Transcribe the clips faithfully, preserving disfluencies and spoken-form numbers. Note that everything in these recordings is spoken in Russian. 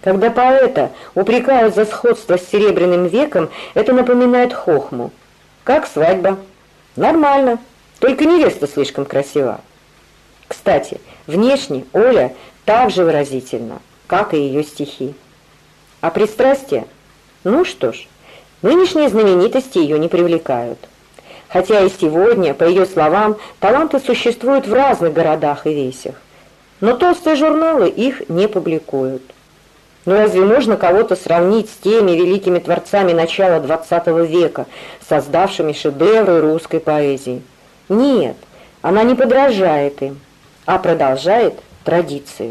Когда поэта упрекают за сходство с Серебряным веком, это напоминает хохму. Как свадьба? Нормально, только невеста слишком красива. Кстати, внешне Оля так же выразительна, как и ее стихи. А пристрастие? Ну что ж, нынешние знаменитости ее не привлекают. Хотя и сегодня, по ее словам, таланты существуют в разных городах и весях. Но толстые журналы их не публикуют. Но разве можно кого-то сравнить с теми великими творцами начала двадцатого века, создавшими шедевры русской поэзии? Нет, она не подражает им, а продолжает традицию.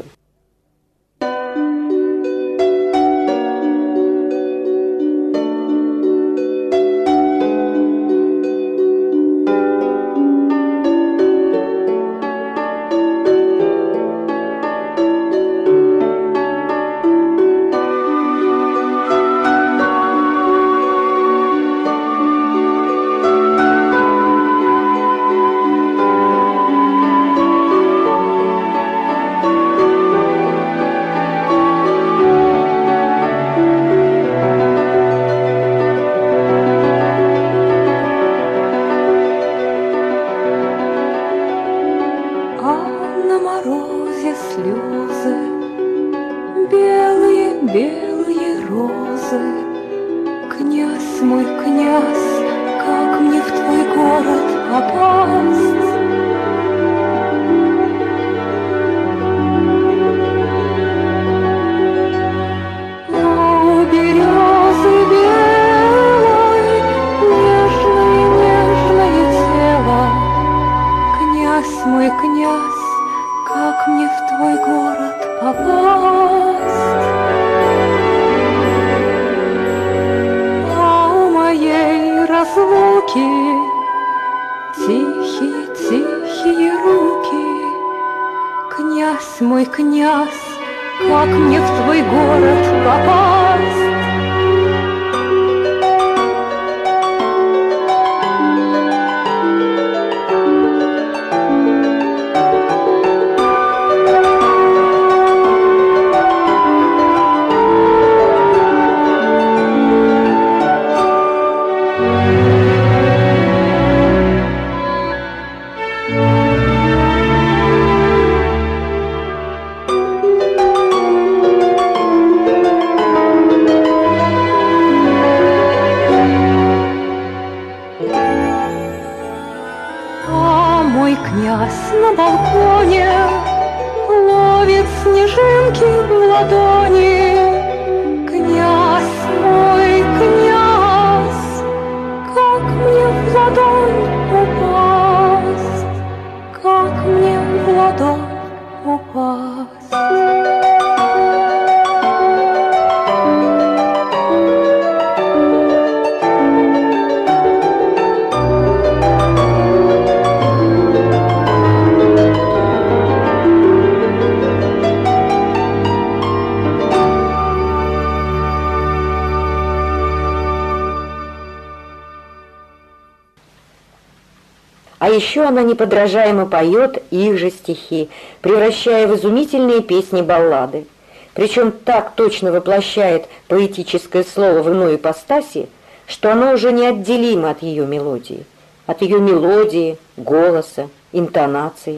А еще она неподражаемо поет их же стихи, превращая в изумительные песни-баллады. Причем так точно воплощает поэтическое слово в иной ипостаси, что оно уже неотделимо от ее мелодии, от ее мелодии, голоса, интонаций.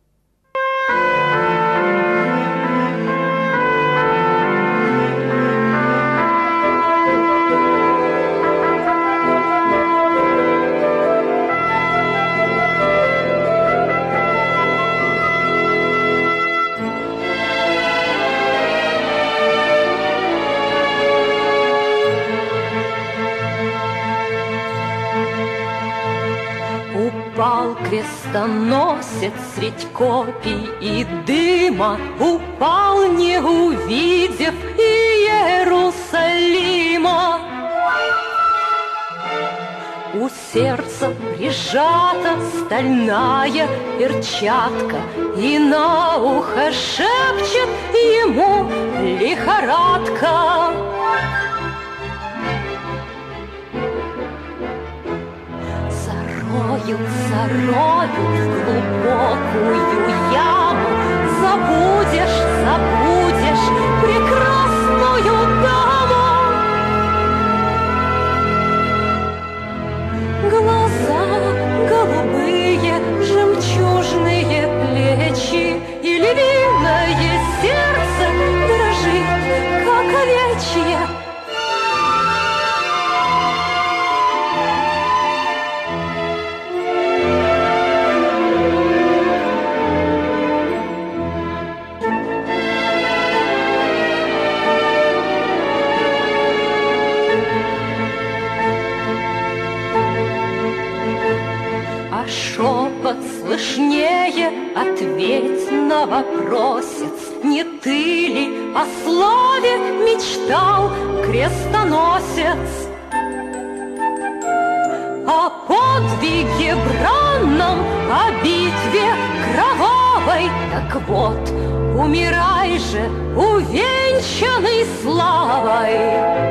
Упал крестоносец средь копий и дыма, упал, не увидев Иерусалима. У сердца прижата стальная перчатка, и на ухо шепчет ему лихорадка. Зароют, зароют в глубокую яму, забудешь, забудешь прекрасно Ответь на вопросец, не ты ли о славе мечтал, крестоносец? О подвиге бранном, о битве кровавой. Так вот, умирай же, увенчанный славой.